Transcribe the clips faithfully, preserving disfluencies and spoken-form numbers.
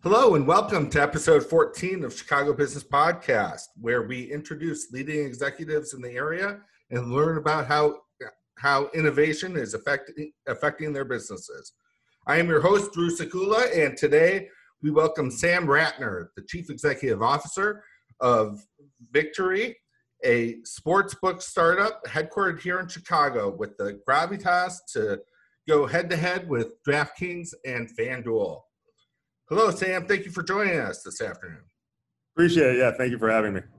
Hello and welcome to episode fourteen of Chicago Business Podcast, where we introduce leading executives in the area and learn about how, how innovation is affecting, affecting their businesses. I am your host, Drew Sakula, and today we welcome Sam Ratner, the Chief Executive Officer of Vigtory, a sportsbook startup headquartered here in Chicago with the gravitas to go head-to-head with DraftKings and FanDuel. Hello, Sam. Thank you for joining us this afternoon. Appreciate it. Yeah, thank you for having me.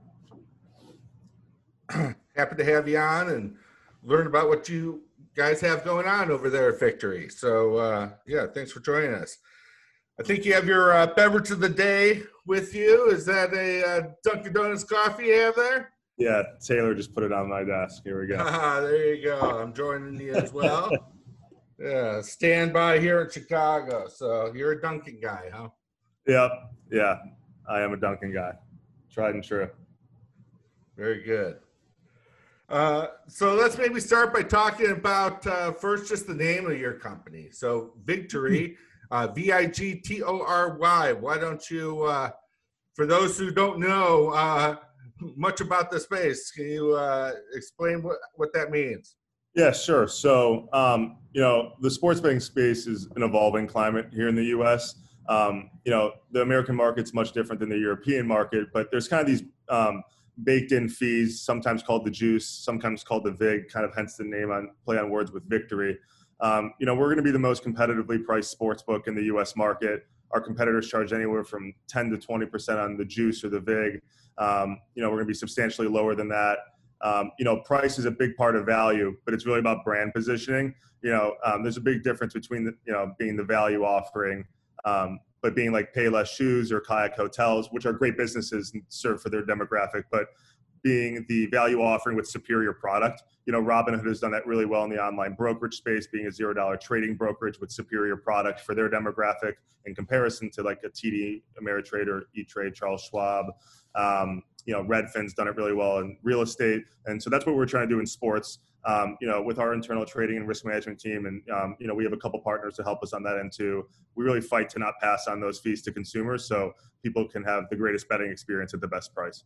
Happy to have you on and learn about what you guys have going on over there at Vigtory. So, uh, yeah, thanks for joining us. I think you have your uh, beverage of the day with you. Is that a uh, Dunkin' Donuts coffee you have there? Yeah, Taylor just put it on my desk. Here we go. Ah, there you go. I'm joining you as well. Yeah, stand by here in Chicago. So you're a Dunkin' guy, huh? Yep. Yeah, I am a Dunkin' guy. Tried and true. Very good. Uh, so let's maybe start by talking about uh, first just the name of your company. So Vigtory, uh, V I G T O R Y. Why don't you, uh, for those who don't know uh, much about the space, can you uh, explain what, what that means? Yeah, sure. So, um, you know, the sports betting space is an evolving climate here in the U S. Um, you know, the American market's much different than the European market, but there's kind of these um, baked-in fees, sometimes called the juice, sometimes called the vig, kind of hence the name on play on words with Vigtory. Um, you know, we're going to be the most competitively priced sports book in the U S market. Our competitors charge anywhere from ten to twenty percent on the juice or the vig. Um, you know, we're going to be substantially lower than that. Um, you know, price is a big part of value, but it's really about brand positioning. You know, um, there's a big difference between, the, you know, being the value offering, um, but being like Payless Shoes or Kayak Hotels, which are great businesses and serve for their demographic, but being the value offering with superior product. You know, Robinhood has done that really well in the online brokerage space, being a zero dollar trading brokerage with superior product for their demographic in comparison to like a T D Ameritrade or E-Trade, Charles Schwab. Um, you know, Redfin's done it really well in real estate. And so that's what we're trying to do in sports, um, you know, with our internal trading and risk management team. And, um, you know, we have a couple partners to help us on that end too. We really fight to not pass on those fees to consumers so people can have the greatest betting experience at the best price.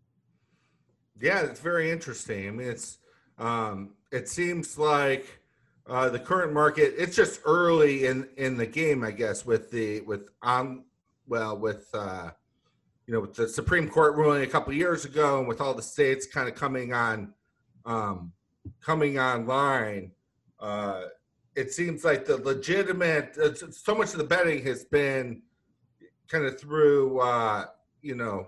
Yeah, it's very interesting. I mean, it's um, it seems like uh, the current market, it's just early in, in the game, I guess, with the, with, um, well, with, uh, you know, with the Supreme Court ruling a couple of years ago and with all the states kind of coming on, um, coming online, uh, it seems like the legitimate, it's, it's so much of the betting has been kind of through, uh, you know,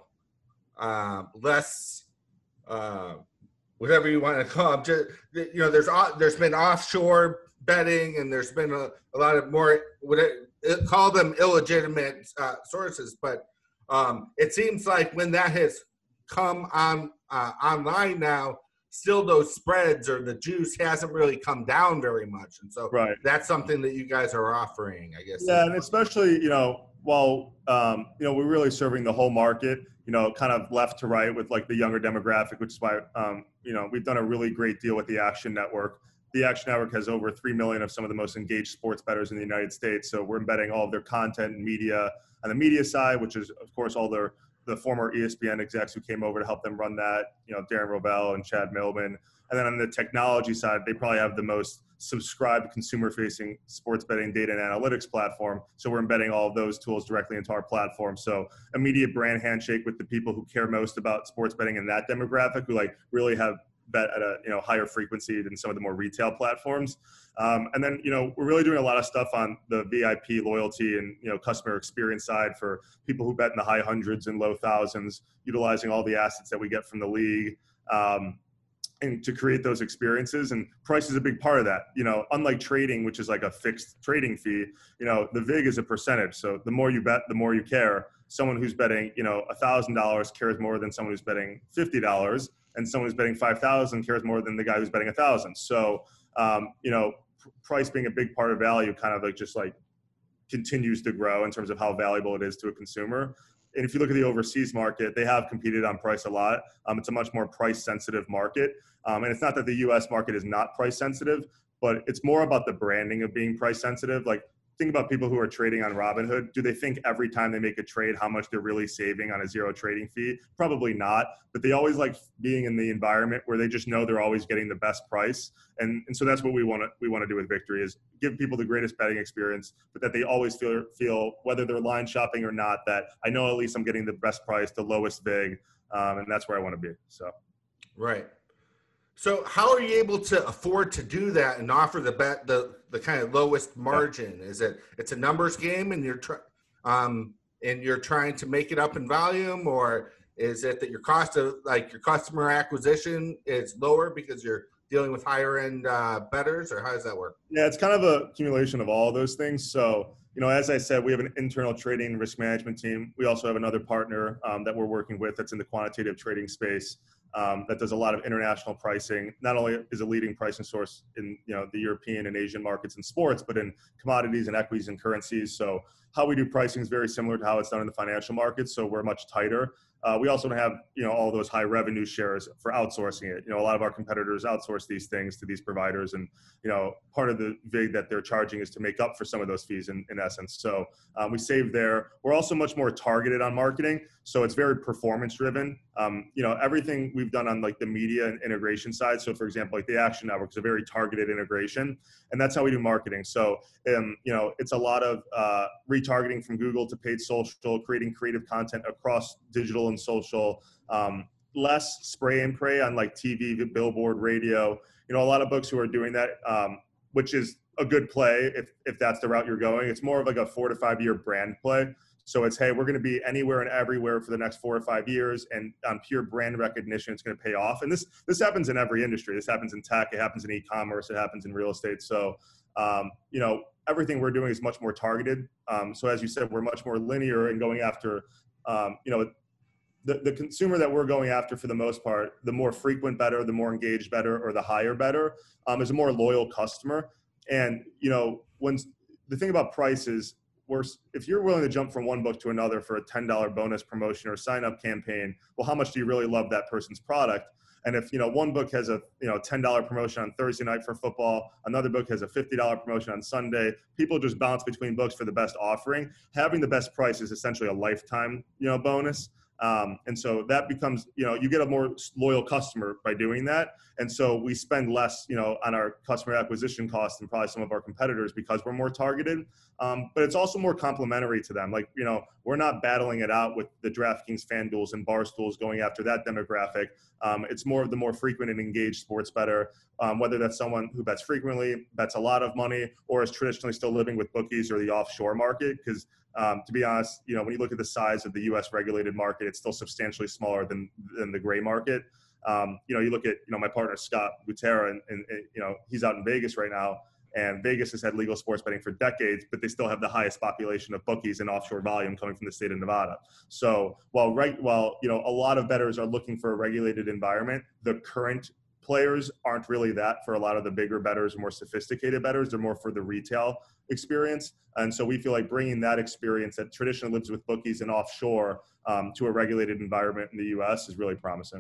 uh, less, uh, whatever you want to call them. Just, you know, there's there's been offshore betting and there's been a, a lot of more, what it, it, call them illegitimate uh, sources, but Um, it seems like when that has come on uh, online now, still those spreads or the juice hasn't really come down very much. And so right. That's something that you guys are offering, I guess. Yeah, and especially, you know, while, um, you know, we're really serving the whole market, you know, kind of left to right with like the younger demographic, which is why, um, you know, we've done a really great deal with the Action Network. The Action Network has over three million of some of the most engaged sports bettors in the United States. So we're embedding all of their content and media on the media side, which is, of course, all their the former E S P N execs who came over to help them run that, you know, Darren Rovell and Chad Millman. And then on the technology side, they probably have the most subscribed consumer-facing sports betting data and analytics platform. So we're embedding all of those tools directly into our platform. So immediate brand handshake with the people who care most about sports betting in that demographic, who like really have bet at a you know higher frequency than some of the more retail platforms. Um, and then, you know, we're really doing a lot of stuff on the V I P loyalty and, you know, customer experience side for people who bet in the high hundreds and low thousands, utilizing all the assets that we get from the league. Um, and to create those experiences, and price is a big part of that. You know, unlike trading, which is like a fixed trading fee, you know, the vig is a percentage. So the more you bet, the more you care. Someone who's betting, you know, a thousand dollars cares more than someone who's betting fifty dollars, and someone who's betting five thousand cares more than the guy who's betting a thousand. So, um, you know, pr- price being a big part of value, kind of like just like continues to grow in terms of how valuable it is to a consumer. And if you look at the overseas market, they have competed on price a lot. Um, it's a much more price-sensitive market. Um, and it's not that the U S market is not price-sensitive, but it's more about the branding of being price-sensitive. Like think about people who are trading on Robinhood. Do they think every time they make a trade how much they're really saving on a zero trading fee? Probably not, but they always like being in the environment where they just know they're always getting the best price. And, and so that's what we want to we want to do with Victory, is give people the greatest betting experience, but that they always feel, feel whether they're line shopping or not, that I know at least I'm getting the best price, the lowest vig, um, and that's where I want to be. So, right. So how are you able to afford to do that and offer the bet the the kind of lowest margin? Yeah. Is it it's a numbers game and you're tr- um and you're trying to make it up in volume, or is it that your cost of like your customer acquisition is lower because you're dealing with higher end uh, bettors, or how does that work? Yeah, it's kind of a accumulation of all of those things. So, you know, as I said, we have an internal trading and risk management team. We also have another partner um, that we're working with that's in the quantitative trading space. Um, that does a lot of international pricing. Not only is a leading pricing source in you know the European and Asian markets in sports, but in commodities and equities and currencies. So how we do pricing is very similar to how it's done in the financial markets. So we're much tighter. Uh, we also have you know all those high revenue shares for outsourcing it. You know, a lot of our competitors outsource these things to these providers, and you know part of the vig that they're charging is to make up for some of those fees in, in essence. So um, we save there. We're also much more targeted on marketing, so it's very performance driven. Um, you know, everything we've done on like the media and integration side. So for example, like the Action Network is a very targeted integration, and that's how we do marketing. So um, you know, it's a lot of uh, retargeting from Google to paid social, creating creative content across digital and social, um, less spray and pray on like T V, billboard, radio. You know, a lot of books who are doing that, um, which is a good play if if that's the route you're going. It's more of like a four to five year brand play. So it's, hey, we're going to be anywhere and everywhere for the next four or five years, and on pure brand recognition, it's going to pay off. And this this happens in every industry. This happens in tech. It happens in e-commerce. It happens in real estate. So, um, you know, everything we're doing is much more targeted. Um, so as you said, we're much more linear in going after, um, you know, the, the consumer that we're going after for the most part. The more frequent better, the more engaged better, or the higher better, um, is a more loyal customer. And, you know, when the thing about price is, We're, if you're willing to jump from one book to another for a ten dollar bonus promotion or sign up campaign, well, how much do you really love that person's product? And if, you know, one book has a, you know, ten dollar promotion on Thursday night for football, another book has a fifty dollar promotion on Sunday, people just bounce between books for the best offering. Having the best price is essentially a lifetime, you know, bonus. Um, and so that becomes, you know, you get a more loyal customer by doing that. And so we spend less, you know, on our customer acquisition costs than probably some of our competitors because we're more targeted. Um, but it's also more complementary to them. Like, you know, we're not battling it out with the DraftKings, FanDuels, and Barstools going after that demographic. Um, it's more of the more frequent and engaged sports bettor, um, whether that's someone who bets frequently, bets a lot of money, or is traditionally still living with bookies or the offshore market. Because um, to be honest, you know, when you look at the size of the U S regulated market, it's still substantially smaller than than the gray market. Um, you know, you look at, you know, my partner, Scott Butera, and, and, and, you know, he's out in Vegas right now, and Vegas has had legal sports betting for decades, but they still have the highest population of bookies and offshore volume coming from the state of Nevada. So while, reg- while, you know, a lot of bettors are looking for a regulated environment, the current players aren't really that for a lot of the bigger bettors, more sophisticated bettors. They're more for the retail experience. And so we feel like bringing that experience that traditionally lives with bookies and offshore um, to a regulated environment in the U S is really promising.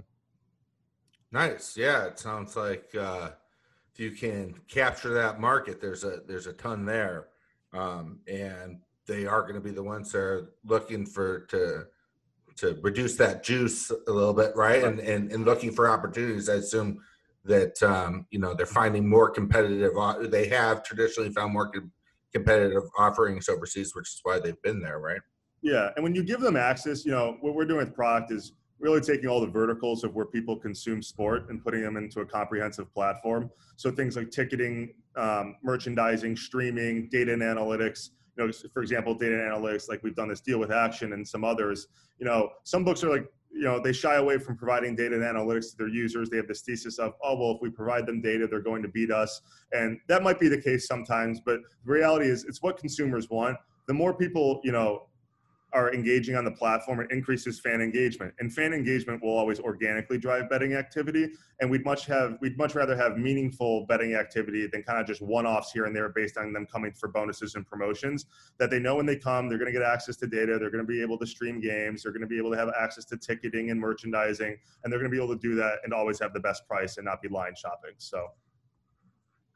Nice. Yeah, it sounds like uh, if you can capture that market, there's a there's a ton there, um, and they are going to be the ones that are looking for to to reduce that juice a little bit, right? right. And, and and looking for opportunities. I assume that um, you know they're finding more competitive. They have traditionally found more com- competitive offerings overseas, which is why they've been there, right? Yeah, and when you give them access, you know what we're doing with product is really taking all the verticals of where people consume sport and putting them into a comprehensive platform. So things like ticketing, um, merchandising, streaming, data and analytics. You know, for example, data and analytics, like we've done this deal with Action and some others. You know, some books are like, you know, they shy away from providing data and analytics to their users. They have this thesis of, oh, well, if we provide them data, they're going to beat us. And that might be the case sometimes, but the reality is it's what consumers want. The more people, you know, are engaging on the platform, it increases fan engagement, and fan engagement will always organically drive betting activity. And we'd much have we'd much rather have meaningful betting activity than kind of just one-offs here and there based on them coming for bonuses and promotions. That they know when they come, they're going to get access to data, they're going to be able to stream games, they're going to be able to have access to ticketing and merchandising, and they're going to be able to do that and always have the best price and not be line shopping. So.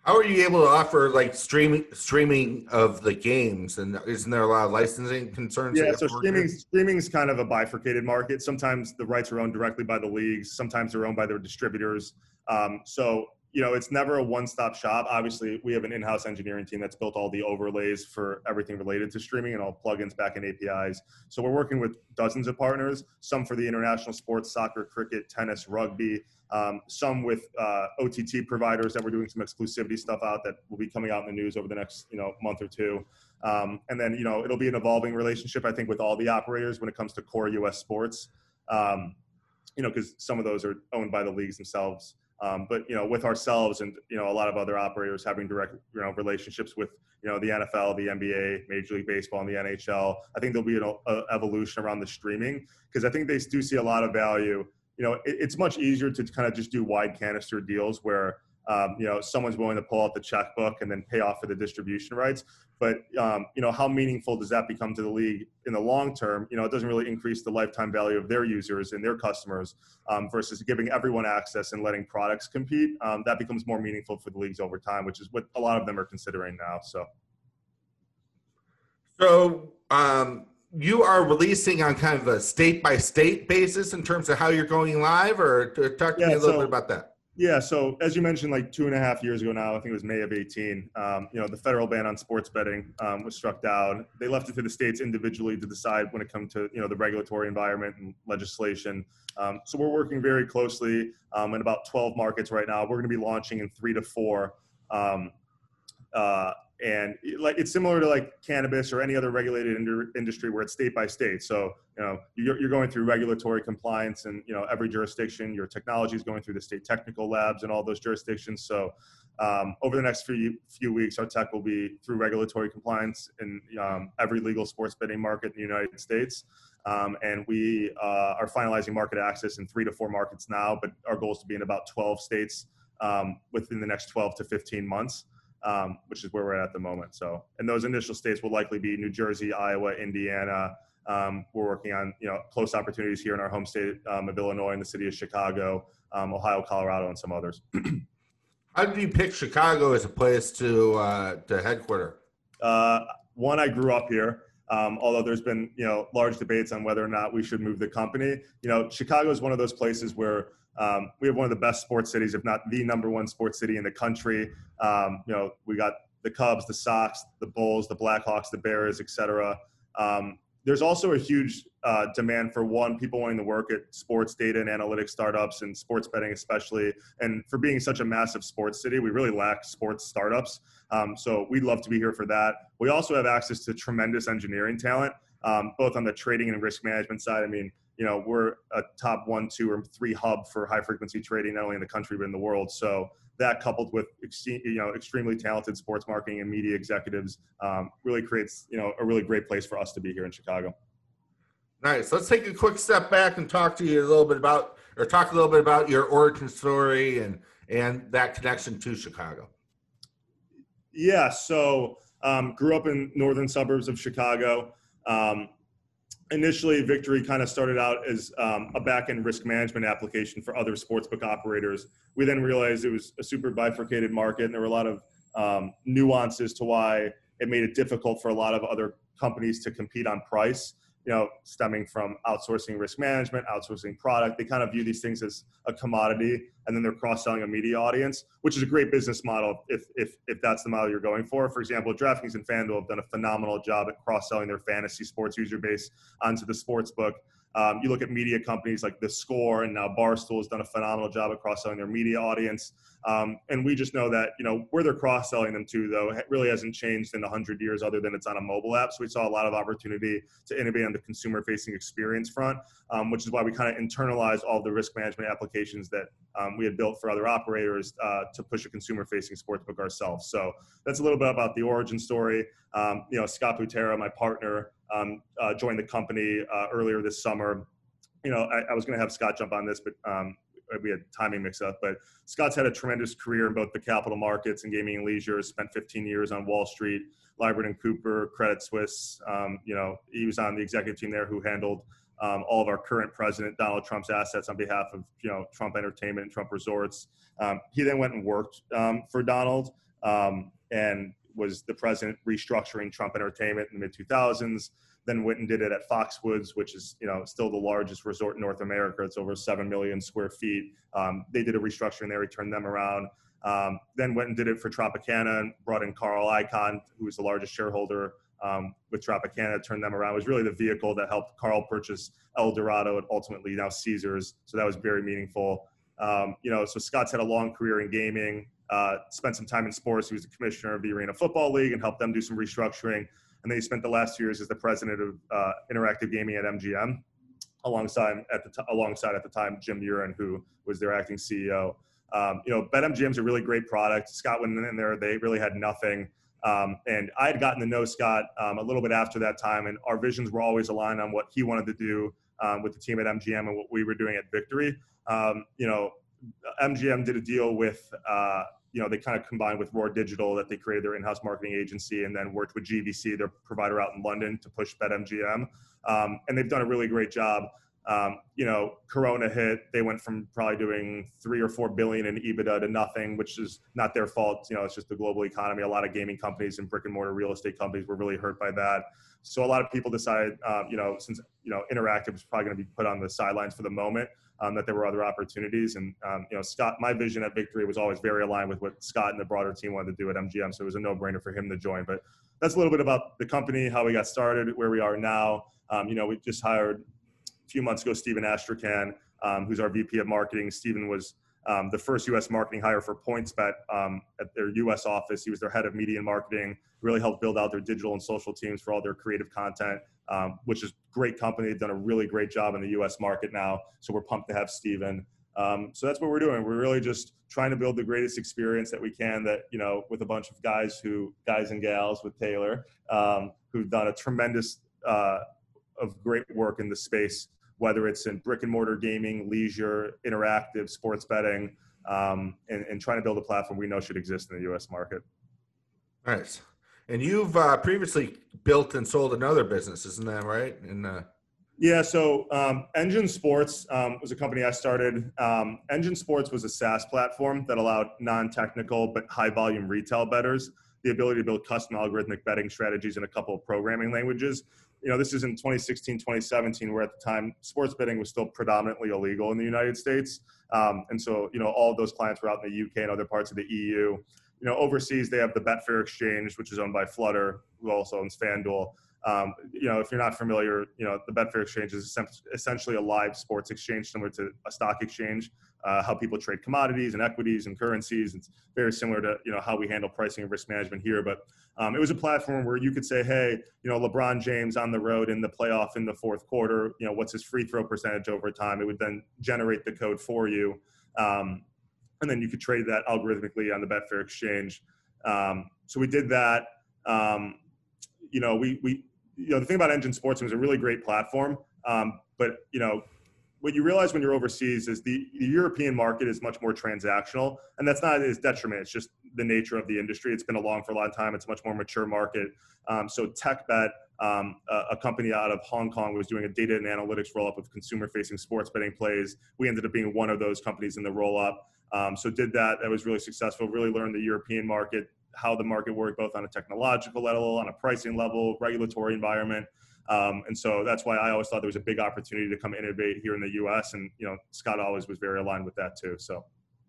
How are you able to offer like streaming streaming of the games? And isn't there a lot of licensing concerns that you Yeah, have so to work streaming through? streaming is kind of a bifurcated market. Sometimes the rights are owned directly by the leagues. Sometimes they're owned by their distributors. Um, so you know, it's never a one-stop shop. Obviously, we have an in-house engineering team that's built all the overlays for everything related to streaming and all plugins, back-end A P Is. So we're working with dozens of partners, some for the international sports, soccer, cricket, tennis, rugby, um, some with uh, O T T providers that we're doing some exclusivity stuff out that will be coming out in the news over the next, you know, month or two. Um, and then, you know, it'll be an evolving relationship, I think, with all the operators when it comes to core U S sports, um, you know, because some of those are owned by the leagues themselves. Um, but, you know, with ourselves and, you know, a lot of other operators having direct, you know, relationships with, you know, the N F L, the N B A, Major League Baseball, and the N H L, I think there'll be an a evolution around the streaming because I think they do see a lot of value. You know, it, it's much easier to kind of just do wide canister deals where, um, you know, someone's willing to pull out the checkbook and then pay off for the distribution rights. But, um, you know, how meaningful does that become to the league in the long term? You know, it doesn't really increase the lifetime value of their users and their customers um, versus giving everyone access and letting products compete. Um, that becomes more meaningful for the leagues over time, which is what a lot of them are considering now. So, So um, you are releasing on kind of a state by state basis in terms of how you're going live, or t- talk to yeah, me a little so bit about that. Yeah, so as you mentioned, like two and a half years ago now, I think it was May of eighteen, um, you know, the federal ban on sports betting um, was struck down. They left it to the states individually to decide when it comes to, you know, the regulatory environment and legislation. Um, so we're working very closely um, in about twelve markets right now. We're going to be launching in three to four. Um, uh, and like it's similar to like cannabis or any other regulated ind- industry where it's state by state. So you know you're, you're going through regulatory compliance, and you know every jurisdiction, your technology is going through the state technical labs and all those jurisdictions. So um, over the next few few weeks, our tech will be through regulatory compliance in um, every legal sports betting market in the United States. Um, and we uh, are finalizing market access in three to four markets now, but our goal is to be in about twelve states um, within the next twelve to fifteen months. Um, which is where we're at at the moment. So, and those initial states will likely be New Jersey, Iowa, Indiana. Um, we're working on, you know, close opportunities here in our home state um, of Illinois, in the city of Chicago, um, Ohio, Colorado, and some others. How did you pick Chicago as a place to uh, to headquarter? Uh, one, I grew up here. Um, although there's been, you know, large debates on whether or not we should move the company. You know, Chicago is one of those places where um, we have one of the best sports cities, if not the number one sports city in the country. Um, you know, we got the Cubs, the Sox, the Bulls, the Blackhawks, the Bears, et cetera. Um, there's also a huge uh, demand for, one, people wanting to work at sports data and analytics startups and sports betting especially. And for being such a massive sports city, we really lack sports startups. Um, so we'd love to be here for that. We also have access to tremendous engineering talent, um, both on the trading and risk management side. I mean, you know, we're a top one, two, or three hub for high frequency trading, not only in the country, but in the world. So that coupled with, you know, extremely talented sports marketing and media executives um, really creates, you know, a really great place for us to be here in Chicago. Nice. Let's take a quick step back and talk to you a little bit about, or talk a little bit about your origin story and, and that connection to Chicago. Yeah. So um, grew up in northern suburbs of Chicago. Um, Initially, Victory kind of started out as um, a back-end risk management application for other sportsbook operators. We then realized it was a super bifurcated market, and there were a lot of um, nuances to why it made it difficult for a lot of other companies to compete on price, you know, stemming from outsourcing risk management, outsourcing product. They kind of view these things as a commodity, and then they're cross-selling a media audience, which is a great business model if if if that's the model you're going for. For example, DraftKings and FanDuel have done a phenomenal job at cross-selling their fantasy sports user base onto the sports book. Um, you look at media companies like The Score, and now Barstool has done a phenomenal job at cross-selling their media audience. Um, and we just know that, you know, where they're cross-selling them to, though, it really hasn't changed in one hundred years other than it's on a mobile app. So we saw a lot of opportunity to innovate on the consumer-facing experience front, um, which is why we kind of internalized all the risk management applications that um, we had built for other operators uh, to push a consumer-facing sportsbook ourselves. So that's a little bit about the origin story. Um, you know, Scott Butera, my partner, um, uh, joined the company uh, earlier this summer. You know, I, I was going to have Scott jump on this, but um, we had timing mix up. But Scott's had a tremendous career in both the capital markets and gaming and leisure. Spent fifteen years on Wall Street, Lybrand and Cooper, Credit Suisse. Um, you know, he was on the executive team there who handled um, all of our current president Donald Trump's assets on behalf of, you know, Trump Entertainment and Trump Resorts. Um, he then went and worked um, for Donald um, and was the president restructuring Trump Entertainment in the mid two thousands. Then went and did it at Foxwoods, which is, you know, still the largest resort in North America. It's over seven million square feet. Um, they did a restructuring there. He turned them around. Um, then went and did it for Tropicana and brought in Carl Icahn, who was the largest shareholder um, with Tropicana, turned them around. It was really the vehicle that helped Carl purchase El Dorado and ultimately now Caesars. So that was very meaningful. Um, you know, so Scott's had a long career in gaming, uh, spent some time in sports. He was the commissioner of the Arena Football League and helped them do some restructuring. And then he spent the last two years as the president of uh, interactive gaming at M G M, alongside at the t- alongside at the time Jim Uren, who was their acting C E O. Um, you know, BetMGM is a really great product. Scott went in there; they really had nothing, um, and I had gotten to know Scott um, a little bit after that time, and our visions were always aligned on what he wanted to do um, with the team at M G M and what we were doing at Victory. Um, you know, M G M did a deal with. Uh, You know, they kind of combined with Roar Digital, that they created their in-house marketing agency, and then worked with G V C, their provider out in London, to push BetMGM. Um, and they've done a really great job. Um, you know, Corona hit. They went from probably doing three or four billion in EBITDA to nothing, which is not their fault. You know, it's just the global economy. A lot of gaming companies and brick and mortar real estate companies were really hurt by that. So a lot of people decided, um, you know, since you know Interactive was probably going to be put on the sidelines for the moment, um, that there were other opportunities. And um, you know, Scott, my vision at Victory was always very aligned with what Scott and the broader team wanted to do at M G M. So it was a no-brainer for him to join. But that's a little bit about the company, how we got started, where we are now. Um, you know, we just hired a few months ago Stephen Astrachan, um, who's our V P of marketing. Stephen was um, the first U S marketing hire for PointsBet um, at their U S office. He was their head of media and marketing, really helped build out their digital and social teams for all their creative content, um, which is great company. They've done a really great job in the U S market now. So we're pumped to have Stephen. Um, so that's what we're doing. We're really just trying to build the greatest experience that we can, that, you know, with a bunch of guys who, guys and gals with Taylor, um, who've done a tremendous uh, of great work in the space, whether it's in brick and mortar gaming, leisure, interactive, sports betting, um, and, and trying to build a platform we know should exist in the U S market. Nice. And you've uh, previously built and sold another business, isn't that right? And uh... yeah, so um, Engine Sports um, was a company I started. Um, Engine Sports was a SaaS platform that allowed non-technical but high-volume retail bettors the ability to build custom algorithmic betting strategies in a couple of programming languages. You know, this is in twenty sixteen, twenty seventeen, where at the time sports betting was still predominantly illegal in the United States. Um, and so, you know, all of those clients were out in the U K and other parts of the E U. You know, overseas, they have the Betfair Exchange, which is owned by Flutter, who also owns FanDuel. Um, you know, if you're not familiar, you know, the Betfair Exchange is essentially a live sports exchange similar to a stock exchange, uh, how people trade commodities and equities and currencies. It's very similar to, you know, how we handle pricing and risk management here. But um, it was a platform where you could say, hey, you know, LeBron James on the road in the playoff in the fourth quarter, you know, what's his free throw percentage over time? It would then generate the code for you. Um, and then you could trade that algorithmically on the Betfair Exchange. Um, so we did that. Um, you know, we, we, you know, the thing about Engine Sports, it was a really great platform. Um, but, you know, what you realize when you're overseas is the, the European market is much more transactional, and that's not its detriment. It's just the nature of the industry. It's been along for a long time. It's a much more mature market. Um, so TechBet, um, a, a company out of Hong Kong, was doing a data and analytics roll-up of consumer-facing sports betting plays. We ended up being one of those companies in the roll-up. Um, so did that. That was really successful. Really learned the European market, how the market worked, both on a technological level, on a pricing level, regulatory environment. Um, and so that's why I always thought there was a big opportunity to come innovate here in the U S. And, you know, Scott always was very aligned with that too. So.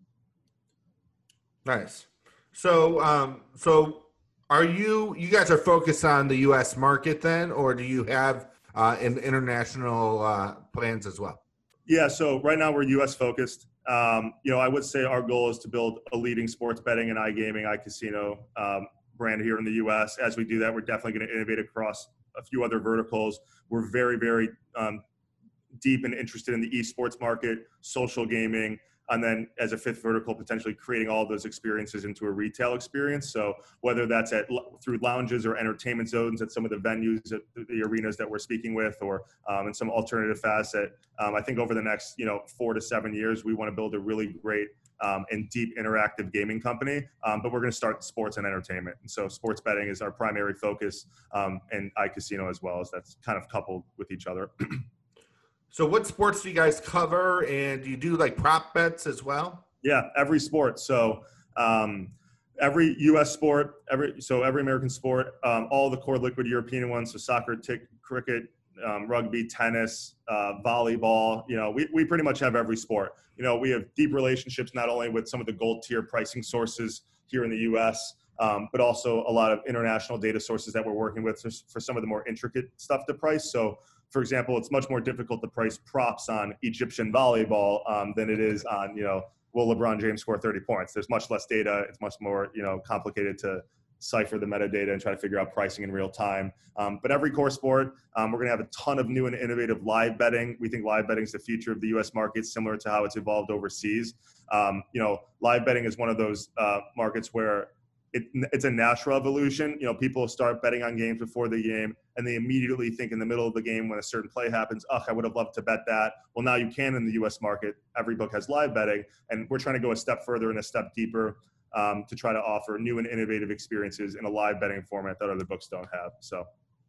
Nice. So, um, so are you, you guys are focused on the U S market then, or do you have uh, in international uh, plans as well? Yeah. So right now we're U S focused. Um, you know, I would say our goal is to build a leading sports betting and iGaming, iCasino um, brand here in the U S. As we do that, we're definitely going to innovate across a few other verticals. We're very, very um, deep and interested in the esports market, social gaming, and then as a fifth vertical, potentially creating all of those experiences into a retail experience. So whether that's at through lounges or entertainment zones at some of the venues, at the arenas that we're speaking with, or um, in some alternative facet, um, I think over the next you know four to seven years, we want to build a really great um, and deep interactive gaming company. Um, but we're going to start sports and entertainment, and so sports betting is our primary focus, um, and iCasino as well, as that's kind of coupled with each other. So what sports do you guys cover, and do you do like prop bets as well? Yeah, every sport. So um, every U S sport, every so every American sport, um, all the core liquid European ones, so soccer, tick, cricket, um, rugby, tennis, uh, volleyball. You know, we, we pretty much have every sport. You know, we have deep relationships not only with some of the gold tier pricing sources here in the U S, um, but also a lot of international data sources that we're working with for, for some of the more intricate stuff to price. So, for example, it's much more difficult to price props on Egyptian volleyball um, than it is on, you know, will LeBron James score thirty points? There's much less data. It's much more, you know, complicated to cipher the metadata and try to figure out pricing in real time. Um, but every core sport, um, we're going to have a ton of new and innovative live betting. We think live betting is the future of the U S market, similar to how it's evolved overseas. Um, you know, live betting is one of those uh, markets where it, it's a natural evolution. You know, people start betting on games before the game, and they immediately think in the middle of the game when a certain play happens, oh, I would have loved to bet that. Well, now you can in the U S market. Every book has live betting, and we're trying to go a step further and a step deeper um, to try to offer new and innovative experiences in a live betting format that other books don't have. So.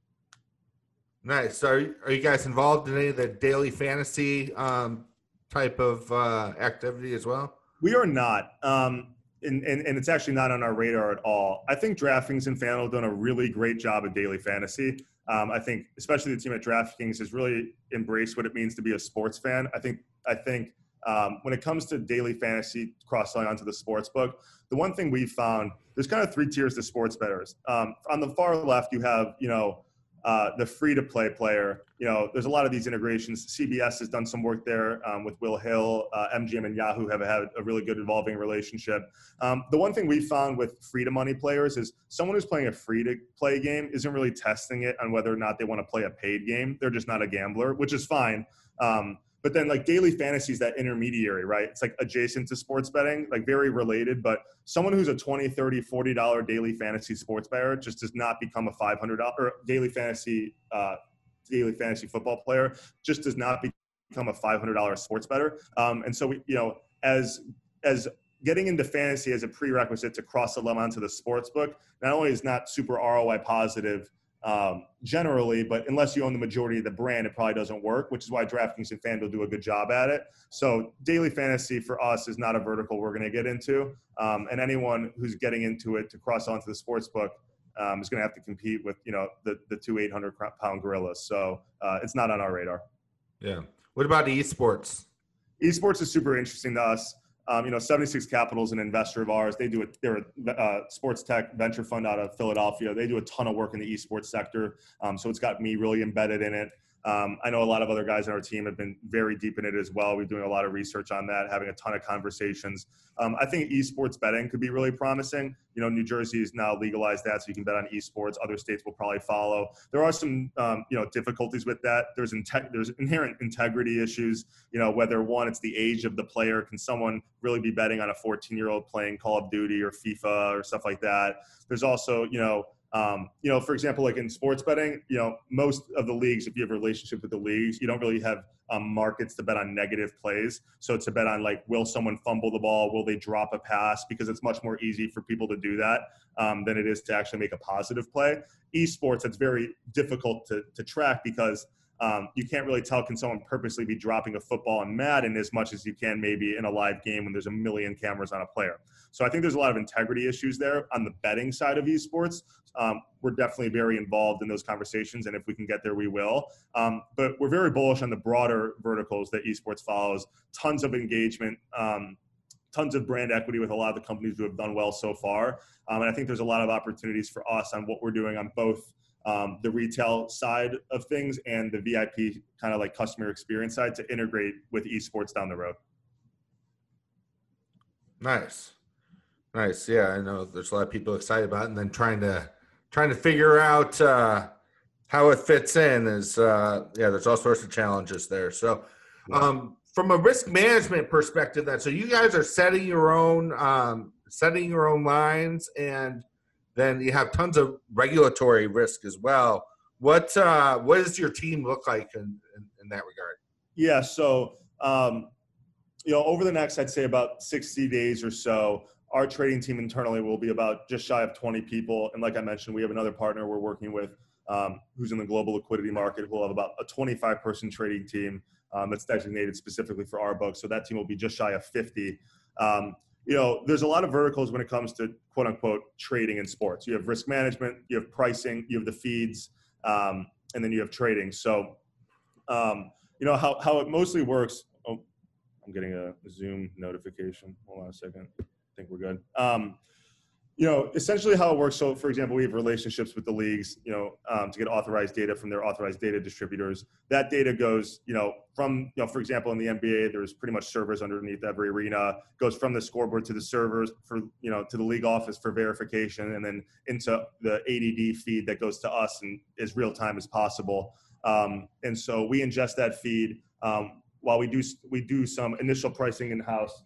Nice. So are you, are you guys involved in any of the daily fantasy um, type of uh, activity as well? We are not. Um, And, and, and it's actually not on our radar at all. I think DraftKings and FanDuel have done a really great job at daily fantasy. Um, I think, especially the team at DraftKings, has really embraced what it means to be a sports fan. I think, I think um, when it comes to daily fantasy cross-selling onto the sports book, the one thing we've found, there's kind of three tiers to sports bettors. Um, on the far left, you have, you know, Uh, the free-to-play player. You know, there's a lot of these integrations. C B S has done some work there um, with Will Hill. Uh, M G M and Yahoo have had a really good evolving relationship. Um, the one thing we found with free-to-money players is someone who's playing a free-to-play game isn't really testing it on whether or not they want to play a paid game. They're just not a gambler, which is fine. Um, But then like daily fantasy is that intermediary, right? It's like adjacent to sports betting, like very related, but someone who's a twenty, thirty, forty dollars daily fantasy sports bettor just does not become a five hundred dollars or daily fantasy, uh, daily fantasy football player, just does not become a five hundred dollars sports bettor. Um, and so we, you know, as, as getting into fantasy as a prerequisite to cross the line onto the sports book, not only is not super R O I positive, Um, generally, but unless you own the majority of the brand, it probably doesn't work, which is why DraftKings and FanDuel do a good job at it. So daily fantasy for us is not a vertical we're going to get into. Um, and anyone who's getting into it to cross onto the sports book um, is going to have to compete with, you know, the, the two eight hundred pound gorillas. So uh, it's not on our radar. Yeah. What about esports? Esports is super interesting to us. Um, you know, seventy-six Capital is an investor of ours. They do a, they're a uh, sports tech venture fund out of Philadelphia. They do a ton of work in the esports sector. Um, so it's got me really embedded in it. Um, I know a lot of other guys on our team have been very deep in it as well. We're doing a lot of research on that, having a ton of conversations. Um, I think esports betting could be really promising. You know, New Jersey has now legalized that, so you can bet on esports. Other states will probably follow. There are some, um, you know, difficulties with that. There's inte- there's inherent integrity issues. You know, whether one, it's the age of the player. Can someone really be betting on a fourteen-year-old playing Call of Duty or FIFA or stuff like that? There's also, you know, Um, you know, for example, like in sports betting, you know, most of the leagues, if you have a relationship with the leagues, you don't really have um, markets to bet on negative plays. So it's a bet on like, will someone fumble the ball? Will they drop a pass? Because it's much more easy for people to do that um, than it is to actually make a positive play. Esports, it's very difficult to, to track because Um, you can't really tell, can someone purposely be dropping a football in Madden as much as you can maybe in a live game when there's a million cameras on a player. So I think there's a lot of integrity issues there on the betting side of esports. Um, we're definitely very involved in those conversations, and if we can get there, we will. Um, but we're very bullish on the broader verticals that esports follows. Tons of engagement, um, tons of brand equity with a lot of the companies who have done well so far. Um, and I think there's a lot of opportunities for us on what we're doing on both Um, the retail side of things and the V I P kind of like customer experience side to integrate with esports down the road. Nice. Nice. Yeah, I know there's a lot of people excited about it, and then trying to trying to figure out uh, how it fits in is uh, yeah, there's all sorts of challenges there. So um, from a risk management perspective, that so you guys are setting your own um, setting your own lines, and then you have tons of regulatory risk as well. What uh, what does your team look like in, in, in that regard? Yeah, so um, you know, over the next, I'd say about sixty days or so, our trading team internally will be about just shy of twenty people. And like I mentioned, we have another partner we're working with um, who's in the global liquidity market. We'll have about a twenty-five person trading team um, that's designated specifically for our book. So that team will be just shy of fifty. Um, you know, there's a lot of verticals when it comes to quote unquote trading in sports. You have risk management, you have pricing, you have the feeds, um, and then you have trading. So, um, you know, how, how it mostly works. Oh, I'm getting a Zoom notification. Hold on a second. I think we're good. Um, you know, essentially how it works. So, for example, we have relationships with the leagues, you know, um, to get authorized data from their authorized data distributors. That data goes, you know, from, you know, for example, in the N B A, there's pretty much servers underneath every arena. Goes from the scoreboard to the servers for, you know, to the league office for verification, and then into the A D D feed that goes to us and as real time as possible. Um, and so we ingest that feed um, while we do we do some initial pricing in house.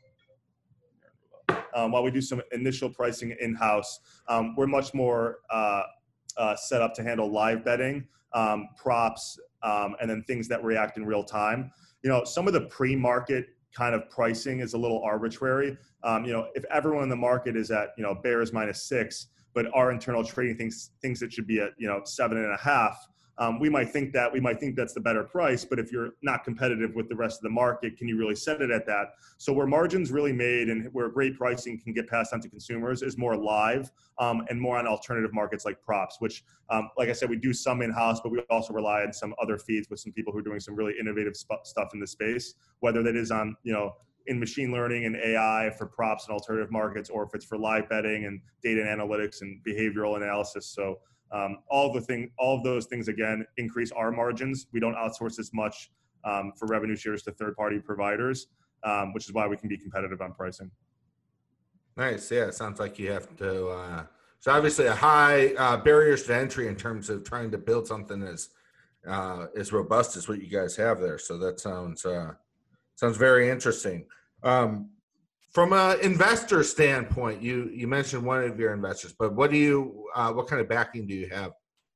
Um, while we do some initial pricing in-house, um, we're much more uh, uh, set up to handle live betting, um, props, um, and then things that react in real time. You know, some of the pre-market kind of pricing is a little arbitrary. Um, you know, if everyone in the market is at, you know, bears minus six, but our internal trading thinks thinks it should be at, you know, seven and a half. Um, we might think that we might think that's the better price, but if you're not competitive with the rest of the market, can you really set it at that? So where margins really made and where great pricing can get passed on to consumers is more live um, and more on alternative markets like props, which, um, like I said, we do some in-house, but we also rely on some other feeds with some people who are doing some really innovative sp- stuff in the space, whether that is on, you know, in machine learning and A I for props and alternative markets, or if it's for live betting and data and analytics and behavioral analysis. So Um, all of the thing, all of those things again increase our margins. We don't outsource as much um, for revenue shares to third-party providers, um, which is why we can be competitive on pricing. Nice. Yeah, it sounds like you have to. Uh, so obviously, a high uh, barriers to entry in terms of trying to build something as uh, as robust as what you guys have there. So that sounds uh, sounds very interesting. Um, from an investor standpoint, you you mentioned one of your investors, but what do you uh, what kind of backing do you have?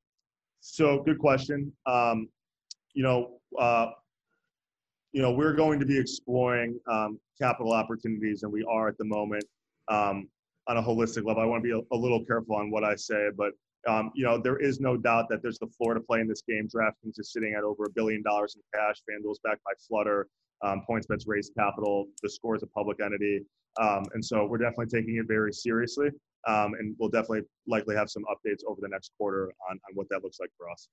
So good question. Um, you know, uh, you know, we're going to be exploring um, capital opportunities, and we are at the moment um, on a holistic level. I want to be a, a little careful on what I say, but um, you know, there is no doubt that there's the floor to play in this game. DraftKings is sitting at over a billion dollars in cash. FanDuel's backed by Flutter. Um, PointsBet's raised capital. The Score is a public entity, um, and so we're definitely taking it very seriously. Um, and we'll definitely likely have some updates over the next quarter on, on what that looks like for us.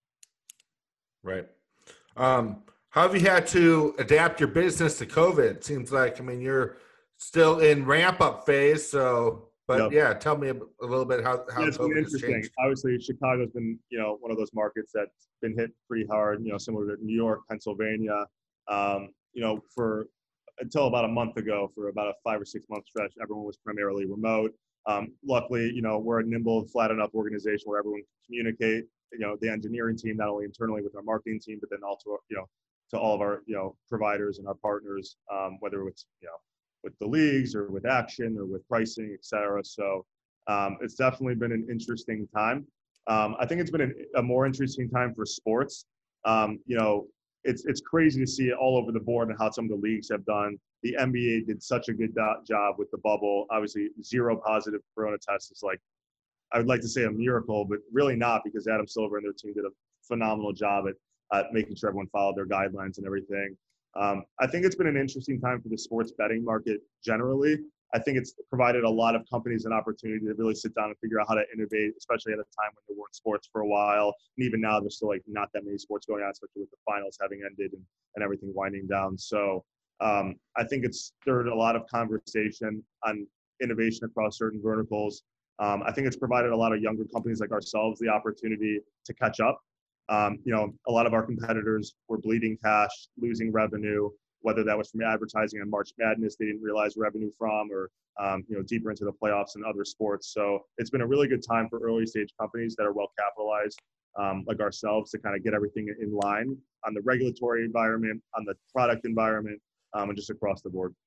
Right. Um, how have you had to adapt your business to COVID? It seems like, I mean, you're still in ramp up phase. So, but Yep. yeah, tell me a, a little bit how, how Yeah, it's been COVID has interesting. changed. Obviously, Chicago's been, you know, one of those markets that's been hit pretty hard, you know, similar to New York, Pennsylvania. Um, you know, for until about a month ago, for about a five or six month stretch, everyone was primarily remote. Um, luckily, you know, we're a nimble, flat enough organization where everyone can communicate, you know, the engineering team, not only internally with our marketing team, but then also, you know, to all of our, you know, providers and our partners, um, whether it's, you know, with the leagues or with action or with pricing, et cetera. So um, it's definitely been an interesting time. Um, I think it's been a, a more interesting time for sports. Um, you know, it's it's crazy to see it all over the board and how some of the leagues have done. The N B A did such a good do- job with the bubble. Obviously, zero positive corona tests is like, I would like to say a miracle, but really not, because Adam Silver and their team did a phenomenal job at uh, making sure everyone followed their guidelines and everything. Um, I think it's been an interesting time for the sports betting market generally. I think it's provided a lot of companies an opportunity to really sit down and figure out how to innovate, especially at a time when there weren't sports for a while. And even now, there's still like not that many sports going on, especially with the finals having ended and, and everything winding down. So um, I think it's stirred a lot of conversation on innovation across certain verticals. Um, I think it's provided a lot of younger companies like ourselves the opportunity to catch up. Um, you know, a lot of our competitors were bleeding cash, losing revenue, whether that was from advertising on March Madness they didn't realize revenue from, or um, you know, deeper into the playoffs and other sports. So it's been a really good time for early stage companies that are well capitalized, um, like ourselves, to kind of get everything in line on the regulatory environment, on the product environment, um, and just across the board.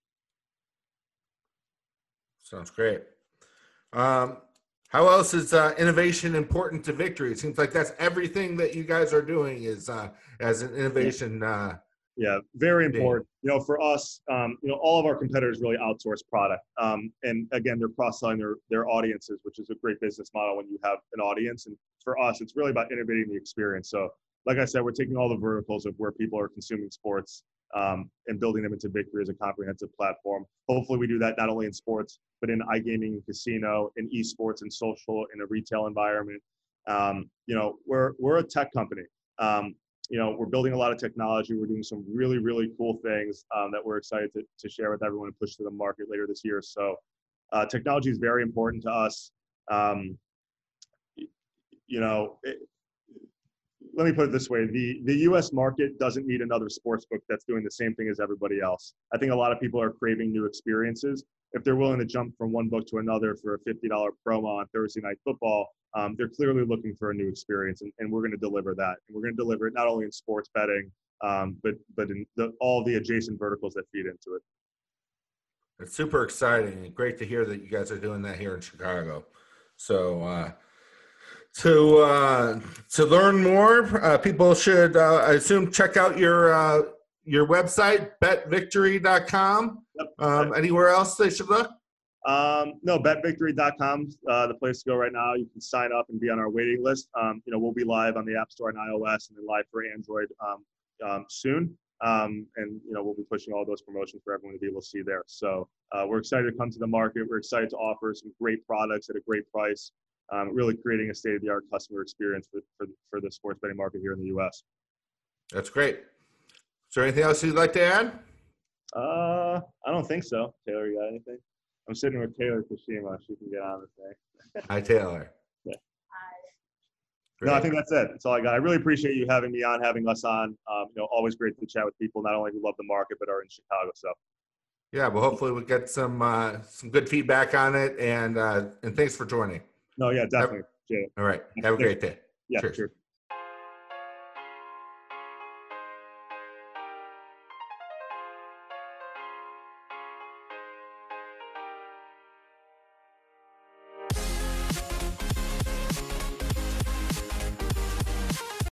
Sounds great. Um, how else is uh, innovation important to victory? It seems like that's everything that you guys are doing is uh, as an innovation. Uh, Yeah, very team. important. You know, for us, um, you know, all of our competitors really outsource product. Um, and again, they're cross-selling their, their audiences, which is a great business model when you have an audience. And for us, it's really about innovating the experience. So like I said, we're taking all the verticals of where people are consuming sports, um, and building them into Victory as a comprehensive platform. Hopefully we do that not only in sports, but in iGaming and casino, in esports and social, in a retail environment. Um, you know, we're, we're a tech company. Um, you know, we're building a lot of technology. We're doing some really, really cool things um, that we're excited to, to share with everyone and push to the market later this year. So uh, technology is very important to us. Um, you know, it, let me put it this way. The, the U S market doesn't need another sports book that's doing the same thing as everybody else. I think a lot of people are craving new experiences. If they're willing to jump from one book to another for a fifty dollar promo on Thursday Night Football, um, they're clearly looking for a new experience, and, and we're going to deliver that. And we're going to deliver it not only in sports betting, um, but but in the, all the adjacent verticals that feed into it. It's super exciting and great to hear that you guys are doing that here in Chicago. So uh, to uh, to learn more, uh, people should, uh, I assume, check out your uh, your website, bet victory dot com. Yep. Um, anywhere else they should look? Um, no, bet victory dot com, uh, the place to go right now. You can sign up and be on our waiting list. Um, you know, we'll be live on the App Store and iOS, and then live for Android um, um, soon. Um, and, you know, we'll be pushing all those promotions for everyone to be able to see there. So uh, we're excited to come to the market. We're excited to offer some great products at a great price, um, really creating a state-of-the-art customer experience for, for, for the sports betting market here in the U S. That's great. Is there anything else you'd like to add? Uh, I don't think so. Taylor, you got anything? I'm sitting with Taylor Kashima. She can get on this thing. Hi, Taylor. Yeah. Great. No, I think that's it. That's all I got. I really appreciate you having me on, having us on. Um, you know, always great to chat with people, not only who love the market, but are in Chicago. So, yeah, well, hopefully we get some uh, some good feedback on it, and uh, and thanks for joining. no, yeah, definitely. All right. Have a great day. Yeah, Cheers. sure.